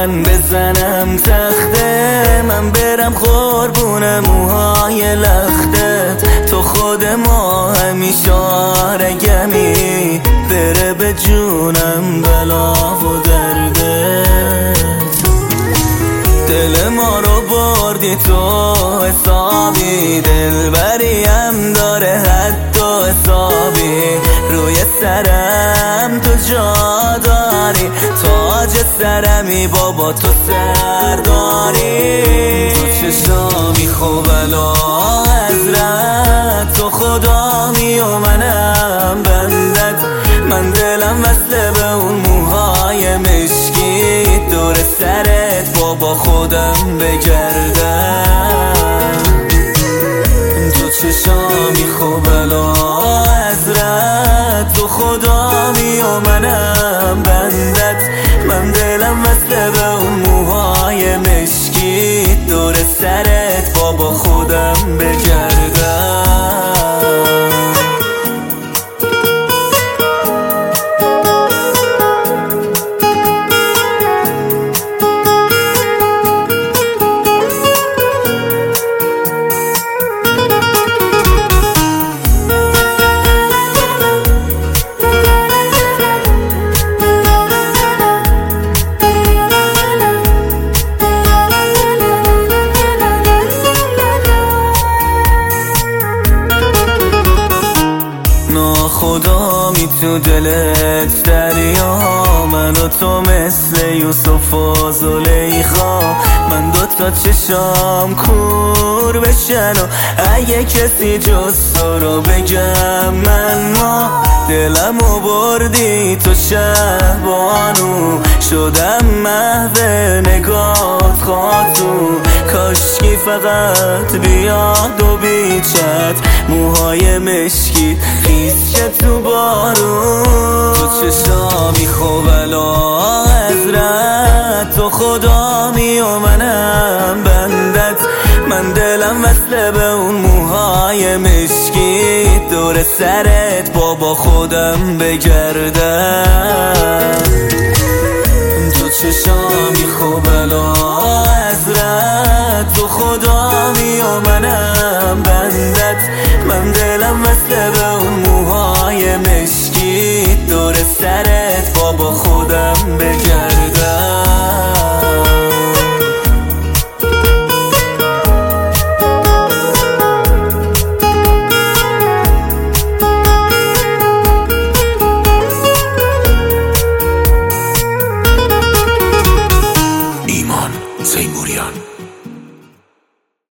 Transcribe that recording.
من بزنم تخته، من برم قربون موهای لختت. تو خود ما همیشه آرگمی، بره به جونم بلا و دردت. دل ما رو بردی تو حسابی، دلبریم داره حد و حسابی. روی سرم تو جا داری، تاج سرمی بابا تو سرداری. تو چشامی خوب الا حضرت، تو خدامی و منم بندت. من دلم وصله به اون موهای مشکی، دور سرت بابا خودم بگردم. تو چشامی خوب الا حضرت، تو خدامی و منم بندت. من دلم وصله به اون موهای مشکی، دور سرت بابا خودم بگردم. خدامی تو دلت دریا، من و تو مثل یوسف و زلیخا. من دوتا چشام کور بشن و اگه کسی جز تو رو بگم من ما. دلمو بردی تو شهبانو، شدم محو نگات خاطو. کاشکی فقط بیاد و بیچت، موهای مشکی خیز که تو بارون. تو چشامی خوب الا حضرت، تو خدامی و منم بندت. من دلم وصله به اون موهای مشکی، دور سرت بابا خودم بگردم. تو چشامی خوب الا حضرت، تو خدامی و منم بندت. من دلم وصله به اون موهای مشکی، دور سرت بابا خودم بگردم. ایمان تیموریان.